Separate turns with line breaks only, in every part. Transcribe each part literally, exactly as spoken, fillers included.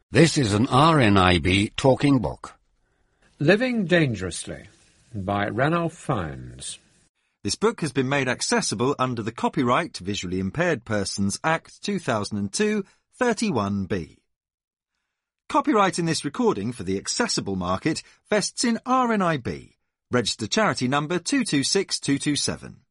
This is an R N I B talking book.
Living Dangerously by Ranulph Fiennes.
This book has been made accessible under the Copyright Visually Impaired Persons Act two thousand two, thirty-one B. Copyright in this recording for the accessible market vests in R N I B, registered charity number two two six two two seven.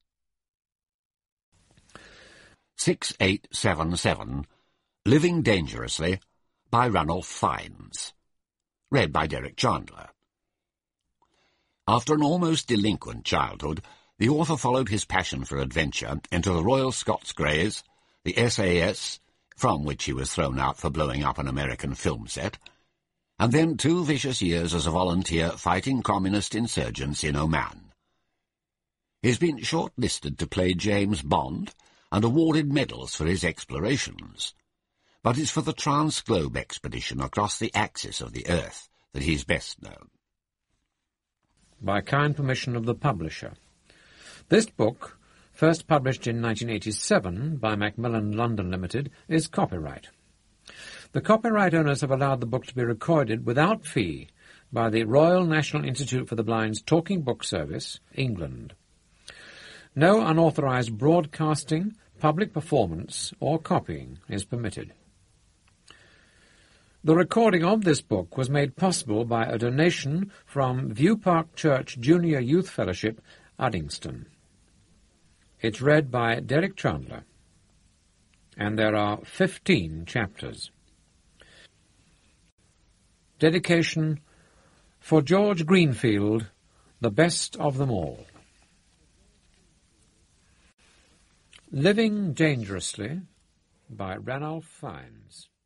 six eight seven seven, Living Dangerously by Ranulph Fiennes. Read by Derek Chandler. After an almost delinquent childhood, the author followed his passion for adventure into the Royal Scots Greys, the S A S, from which he was thrown out for blowing up an American film set, and then two vicious years as a volunteer fighting communist insurgents in Oman. He's been shortlisted to play James Bond and awarded medals for his explorations, but it's for the Transglobe expedition across the axis of the Earth that he's best known.
By kind permission of the publisher. This book, first published in nineteen eighty-seven by Macmillan London Limited, is copyright. The copyright owners have allowed the book to be recorded without fee by the Royal National Institute for the Blind's Talking Book Service, England. No unauthorised broadcasting, public performance or copying is permitted. The recording of this book was made possible by a donation from View Park Church Junior Youth Fellowship, Uddingston. It's read by Derek Chandler, and there are fifteen chapters. Dedication for George Greenfield, the best of them all. Living Dangerously by Ranulph Fiennes.